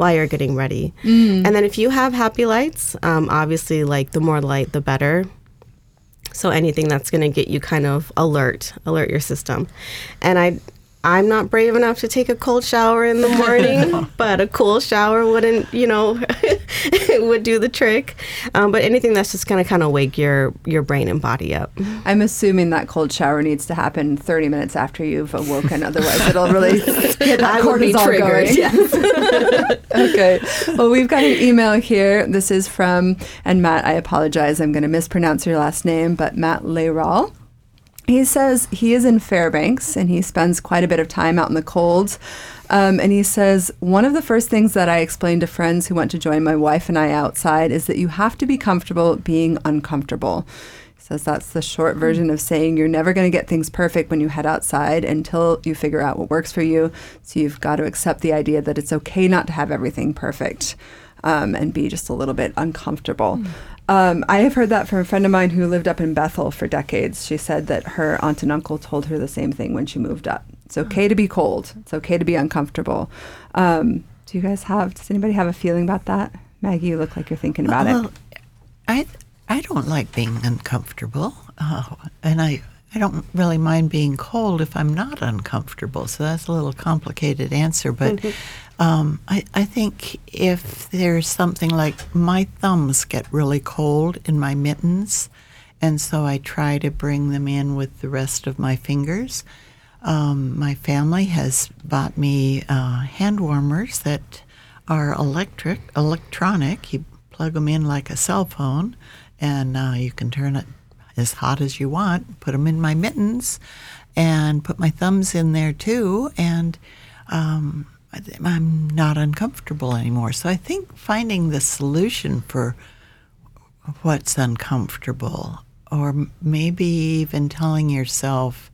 getting ready. Mm. And then if you have happy lights, um, obviously, like, the more light, the better. So anything that's going to get you kind of alert, alert your system. And I, I'm not brave enough to take a cold shower in the morning, but a cool shower wouldn't, you know, would do the trick. Um, but anything that's just going to kind of wake your, your brain and body up. I'm assuming that cold shower needs to happen thirty minutes after you've awoken. Otherwise, it'll really get that cortisol going. Yes. Okay. Well, we've got an email here. This is from, and Matt, I apologize. I'm going to mispronounce your last name, but Matt Leral. He says he is in Fairbanks and he spends quite a bit of time out in the cold. Um, and he says, one of the first things that I explained to friends who want to join my wife and I outside is that you have to be comfortable being uncomfortable. He says that's the short version of saying you're never going to get things perfect when you head outside until you figure out what works for you. So you've got to accept the idea that it's okay not to have everything perfect um, and be just a little bit uncomfortable. Mm. Um, I have heard that from a friend of mine who lived up in Bethel for decades. She said that her aunt and uncle told her the same thing when she moved up. It's okay to be cold. It's okay to be uncomfortable. Um, do you guys have, does anybody have a feeling about that? Maggie, you look like you're thinking about well, it. I I don't like being uncomfortable. Uh, and I, I don't really mind being cold if I'm not uncomfortable. So that's a little complicated answer. But mm-hmm. um, I, I think if there's something like my thumbs get really cold in my mittens, and so I try to bring them in with the rest of my fingers. Um, my family has bought me uh, hand warmers that are electric, electronic. You plug them in like a cell phone, and uh, you can turn it as hot as you want, put them in my mittens, and put my thumbs in there too, and um, I'm not uncomfortable anymore. So I think finding the solution for what's uncomfortable, or maybe even telling yourself,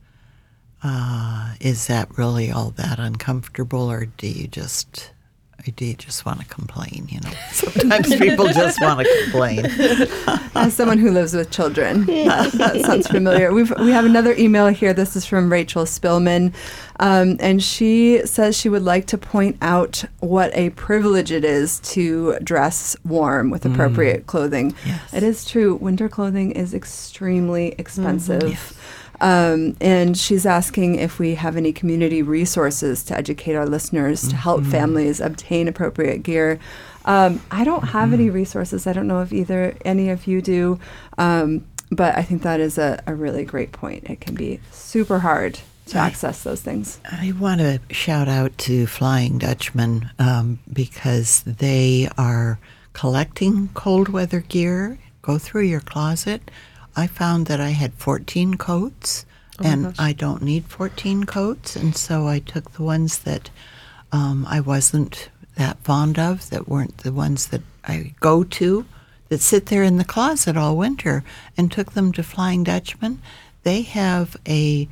uh, is that really all that uncomfortable, or do you just... Or do you just want to complain, you know? Sometimes people just want to complain. As someone who lives with children, that, that sounds familiar. We've, we have another email here. This is from Rachel Spillman. Um, and she says she would like to point out what a privilege it is to dress warm with appropriate mm. clothing. Yes. It is true. Winter clothing is extremely expensive. Mm-hmm. Yes. Um, and she's asking if we have any community resources to educate our listeners to help mm-hmm. families obtain appropriate gear. Um, I don't have mm-hmm. any resources. I don't know if either any of you do, um, but I think that is a, a really great point. It can be super hard to I, access those things. I want to shout out to Flying Dutchman um, because they are collecting cold weather gear. Go through your closet. I found that I had fourteen coats, oh and gosh. I don't need fourteen coats, and so I took the ones that um, I wasn't that fond of, that weren't the ones that I go to, that sit there in the closet all winter, and took them to Flying Dutchman. They have a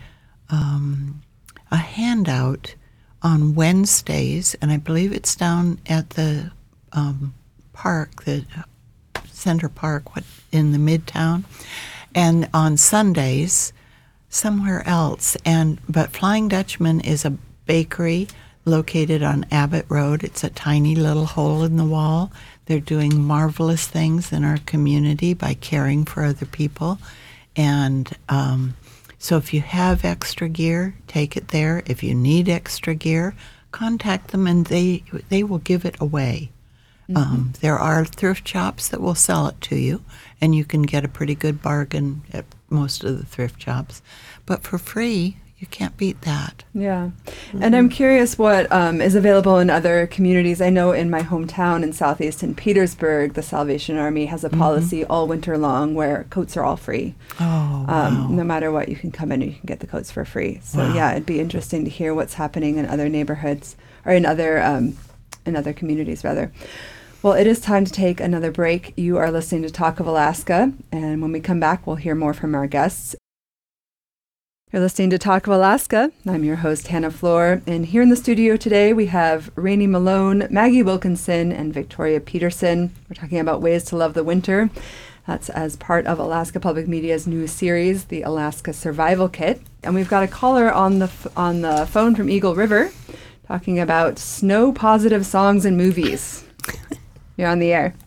um, a handout on Wednesdays, and I believe it's down at the um, park, the Center Park, what in the Midtown. And on Sundays, somewhere else. And but Flying Dutchman is a bakery located on Abbott Road. It's a tiny little hole in the wall. They're doing marvelous things in our community by caring for other people. And um, so if you have extra gear, take it there. If you need extra gear, contact them, and they they will give it away. Mm-hmm. Um, there are thrift shops that will sell it to you, and you can get a pretty good bargain at most of the thrift shops. But for free, you can't beat that. Yeah. Mm-hmm. And I'm curious what um, is available in other communities. I know in my hometown in southeastern Petersburg, the Salvation Army has a policy mm-hmm. all winter long where coats are all free. Oh, um, wow. No matter what, you can come in and you can get the coats for free. So, wow. yeah, it'd be interesting to hear what's happening in other neighborhoods, or in other um, in other communities, rather. Well, it is time to take another break. You are listening to Talk of Alaska, and when we come back, we'll hear more from our guests. You're listening to Talk of Alaska. I'm your host, Hannah Floor, and here in the studio today, we have Rainey Malone, Maggie Wilkinson, and Victoria Peterson. We're talking about ways to love the winter. That's as part of Alaska Public Media's new series, the Alaska Survival Kit. And we've got a caller on the f- on the phone from Eagle River, talking about snow-positive songs and movies. You're on the air.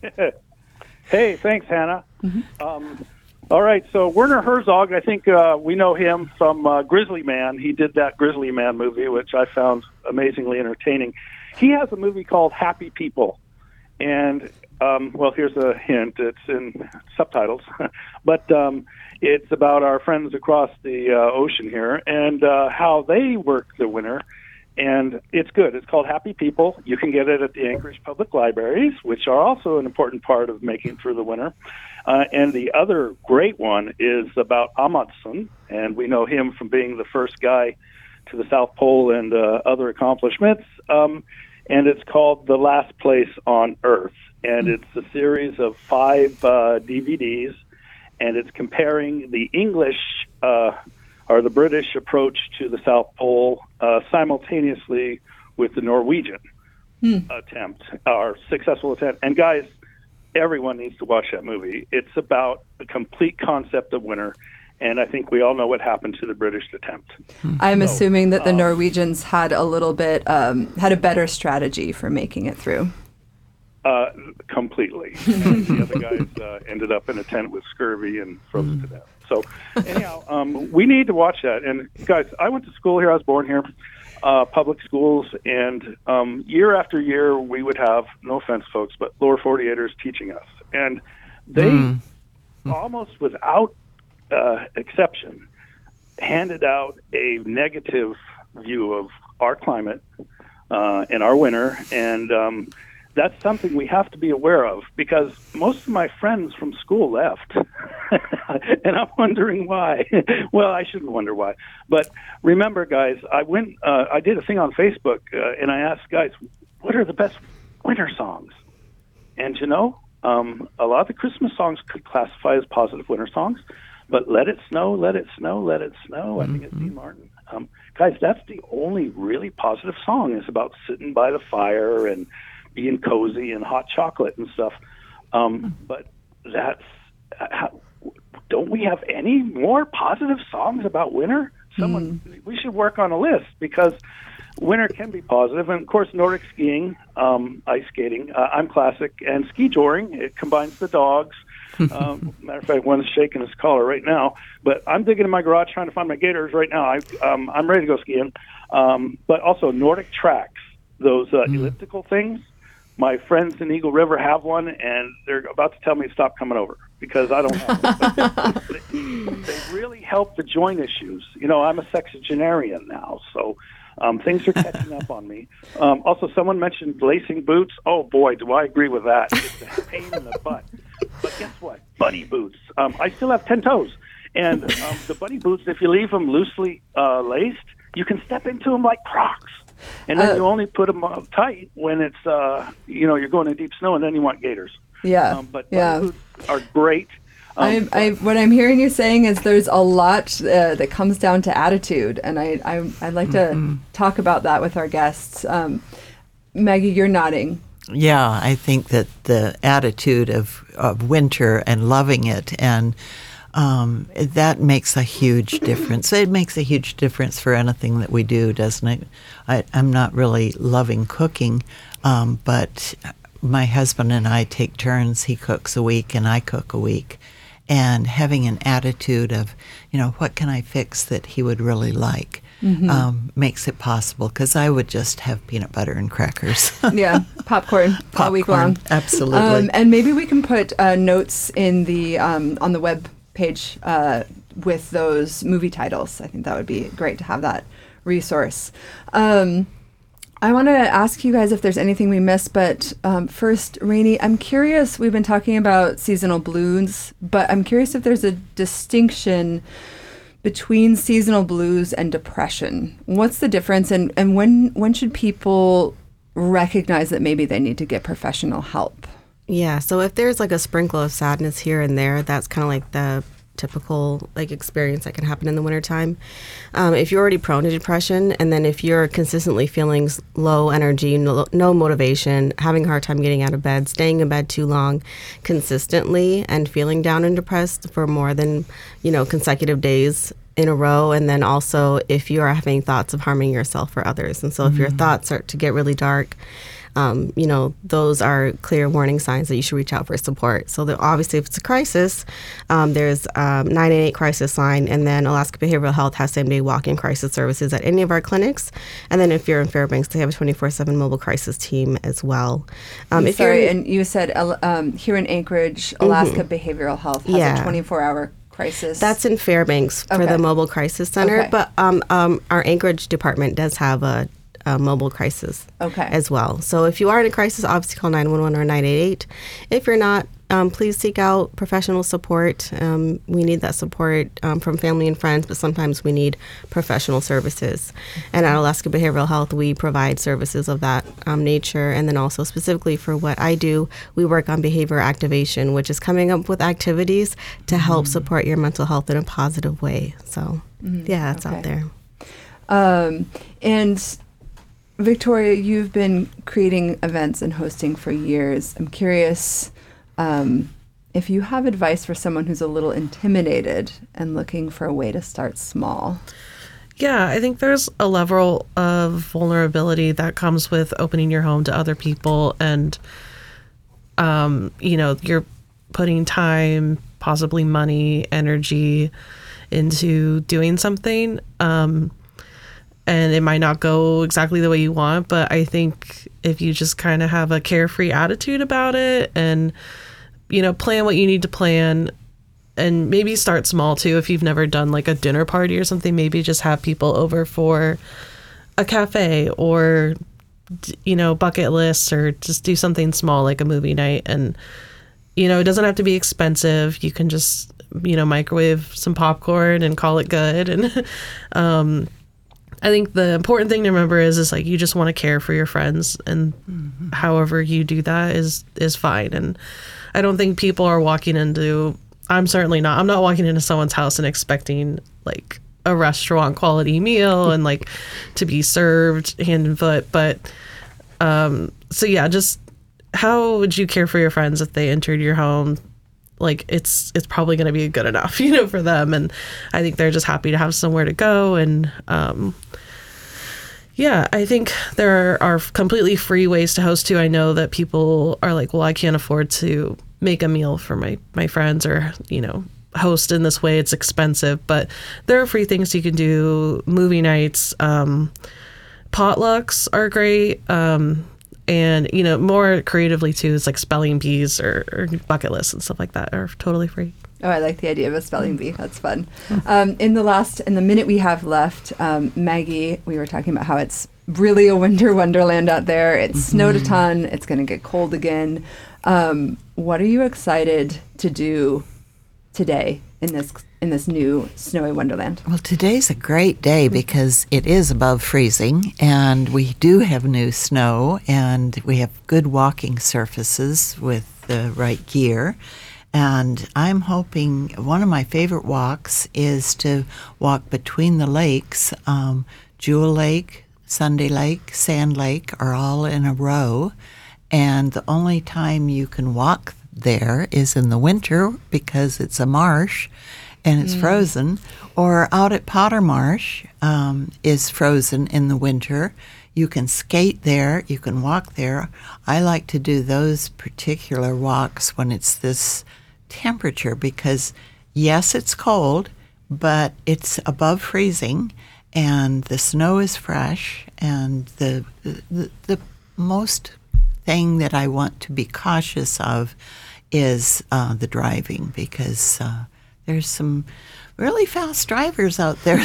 Hey, thanks, Hannah. Mm-hmm. Um, all right, so Werner Herzog, I think uh, we know him from uh, Grizzly Man. He did that Grizzly Man movie, which I found amazingly entertaining. He has a movie called Happy People. And, um, well, here's a hint. It's in subtitles. but um, it's about our friends across the uh, ocean here and uh, how they work the winter. And it's good. It's called Happy People. You can get it at the Anchorage Public Libraries, which are also an important part of making it through the winter. Uh, and the other great one is about Amundsen, and we know him from being the first guy to the South Pole and uh, other accomplishments. Um, and it's called The Last Place on Earth. And it's a series of five uh, D V Ds, and it's comparing the English uh or the British approach to the South Pole uh, simultaneously with the Norwegian hmm. attempt, our successful attempt. And guys, everyone needs to watch that movie. It's about the complete concept of winter, and I think we all know what happened to the British attempt. I'm so, assuming that the um, Norwegians had a little bit, um, had a better strategy for making it through. Uh, completely. The other guys uh, ended up in a tent with scurvy and frozen to death. So anyhow, um, we need to watch that. And guys, I went to school here. I was born here, uh, public schools. And um, year after year, we would have, no offense, folks, but lower forty-eighters teaching us. And they, mm. almost without uh, exception, handed out a negative view of our climate uh, and our winter. And um, that's something we have to be aware of, because most of my friends from school left. And I'm wondering why. Well, I shouldn't wonder why. But remember, guys, I went, uh, I did a thing on Facebook, uh, and I asked guys, what are the best winter songs? And you know, um, a lot of the Christmas songs could classify as positive winter songs, but Let It Snow, Let It Snow, Let It Snow, I think it's Dean Martin. Um, guys, that's the only really positive song. It's about sitting by the fire and being cozy and hot chocolate and stuff. Um, but that's, uh, how, don't we have any more positive songs about winter? Someone, mm. we should work on a list, because winter can be positive. And of course, Nordic skiing, um, ice skating, uh, I'm classic, and ski touring. It combines the dogs. um, matter of fact, one's shaking his collar right now. But I'm digging in my garage trying to find my gaiters right now. I, um, I'm ready to go skiing. Um, but also Nordic tracks, those uh, mm. elliptical things. My friends in Eagle River have one, and they're about to tell me to stop coming over because I don't have one. they, they really help the joint issues. You know, I'm a sexagenarian now, so um, things are catching up on me. Um, also, someone mentioned lacing boots. Oh, boy, do I agree with that. It's a pain in the butt. But guess what? Buddy boots. Um, I still have ten toes. And um, the buddy boots, if you leave them loosely uh, laced, you can step into them like Crocs. And then uh, you only put them up tight when it's, uh, you know, you're going in deep snow, and then you want gaiters. Yeah. Um, but yeah. boots are great. Um, I, I, what I'm hearing you saying is there's a lot uh, that comes down to attitude, and I, I, I'd like mm-hmm. to talk about that with our guests. Um, Maggie, you're nodding. Yeah, I think that the attitude of, of winter and loving it, and Um, that makes a huge difference. It makes a huge difference for anything that we do, doesn't it? I, I'm not really loving cooking, um, but my husband and I take turns. He cooks a week and I cook a week. And having an attitude of, you know, what can I fix that he would really like, mm-hmm. um, makes it possible. Because I would just have peanut butter and crackers. Yeah, popcorn, popcorn all week long. Absolutely. Um, and maybe we can put uh, notes in the um, on the web page uh, with those movie titles. I think that would be great to have that resource. Um, I want to ask you guys if there's anything we missed, but um, first, Rainey, I'm curious, we've been talking about seasonal blues, but I'm curious if there's a distinction between seasonal blues and depression. What's the difference, and, and when when should people recognize that maybe they need to get professional help? Yeah, so if there's like a sprinkle of sadness here and there, that's kind of like the typical like experience that can happen in the wintertime. Um, if you're already prone to depression, and then if you're consistently feeling low energy, no, no motivation, having a hard time getting out of bed, staying in bed too long consistently, and feeling down and depressed for more than, you know, consecutive days in a row, and then also if you are having thoughts of harming yourself or others. And so mm-hmm. if your thoughts start to get really dark, um, you know, those are clear warning signs that you should reach out for support. So that obviously if it's a crisis, um, there's um, nine one eight crisis line, and then Alaska Behavioral Health has same-day walk-in crisis services at any of our clinics. And then if you're in Fairbanks, they have a twenty-four seven mobile crisis team as well. Um, if Sorry, you're, and you said um, here in Anchorage, Alaska mm-hmm. Behavioral Health has yeah. a twenty-four hour crisis. That's in Fairbanks for okay. the mobile crisis center, okay. but um, um, our Anchorage department does have a, a mobile crisis okay. as well. So if you are in a crisis, obviously call nine one one or nine eight eight. If you're not, um, please seek out professional support. Um, we need that support um, from family and friends, but sometimes we need professional services. And at Alaska Behavioral Health, we provide services of that um, nature. And then also specifically for what I do, we work on behavior activation, which is coming up with activities to help mm-hmm. support your mental health in a positive way. So mm-hmm. yeah, it's okay. out there. Um, and Victoria, you've been creating events and hosting for years. I'm curious um, if you have advice for someone who's a little intimidated and looking for a way to start small. Yeah, I think there's a level of vulnerability that comes with opening your home to other people, and um, you know, you're putting time, possibly money, energy into doing something. Um, And it might not go exactly the way you want, but I think if you just kind of have a carefree attitude about it and, you know, plan what you need to plan, and maybe start small too. If you've never done like a dinner party or something, maybe just have people over for a cafe or, you know, bucket lists, or just do something small like a movie night. And, you know, it doesn't have to be expensive. You can just, you know, microwave some popcorn and call it good. And, um, I think the important thing to remember is, is like, you just want to care for your friends, and mm-hmm. however you do that is, is fine. And I don't think people are walking into, I'm certainly not, I'm not walking into someone's house and expecting like a restaurant quality meal and like to be served hand and foot. But, um, so yeah, just how would you care for your friends if they entered your home? Like it's, it's probably going to be good enough, you know, for them. And I think they're just happy to have somewhere to go. And, um, yeah, I think there are completely free ways to host too. I know that people are like, well, I can't afford to make a meal for my, my friends, or, you know, host in this way. It's expensive, but there are free things you can do. Movie nights, um, potlucks are great. Um, and, you know, more creatively too, is like spelling bees or, or bucket lists and stuff like that are totally free. Oh, I like the idea of a spelling bee. That's fun. Um, in the last, in the minute we have left, um, Maggie, we were talking about how it's really a winter wonderland out there. It's mm-hmm. snowed a ton. It's going to get cold again. Um, what are you excited to do today in this in this new snowy wonderland? Well, today's a great day because it is above freezing, and we do have new snow, and we have good walking surfaces with the right gear. And I'm hoping one of my favorite walks is to walk between the lakes. Um, Jewel Lake, Sunday Lake, Sand Lake are all in a row. And the only time you can walk there is in the winter because it's a marsh and it's mm. frozen. Or out at Potter Marsh um, is frozen in the winter. You can skate there. You can walk there. I like to do those particular walks when it's this temperature because, yes, it's cold, but it's above freezing, and the snow is fresh, and the the, the most thing that I want to be cautious of is uh, the driving, because uh, there's some really fast drivers out there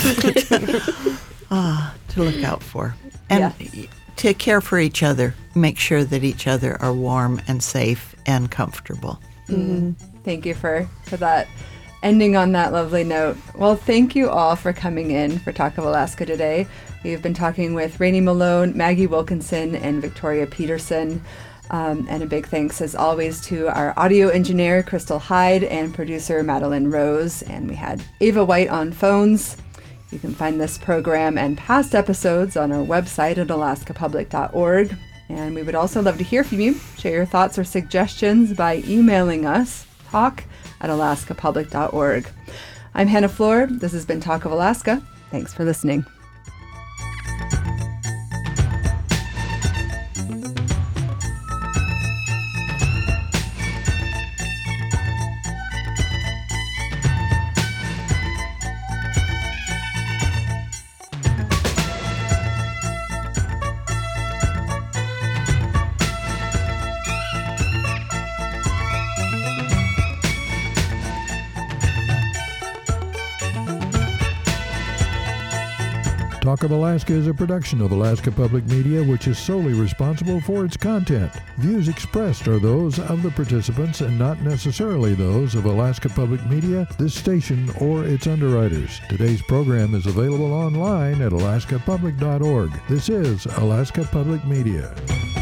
that, uh, to look out for. And yeah. to care for each other, make sure that each other are warm and safe and comfortable. Mm-hmm. Thank you for, for that, ending on that lovely note. Well, thank you all for coming in for Talk of Alaska today. We've been talking with Rainey Malone, Maggie Wilkinson, and Victoria Peterson. Um, and a big thanks, as always, to our audio engineer, Crystal Hyde, and producer, Madeline Rose. And we had Ava White on phones. You can find this program and past episodes on our website at alaska public dot org. And we would also love to hear from you. Share your thoughts or suggestions by emailing us, talk at alaska public dot org. I'm Hannah Floor. This has been Talk of Alaska. Thanks for listening. Talk of Alaska is a production of Alaska Public Media, which is solely responsible for its content. Views expressed are those of the participants and not necessarily those of Alaska Public Media, this station, or its underwriters. Today's program is available online at alaska public dot org. This is Alaska Public Media.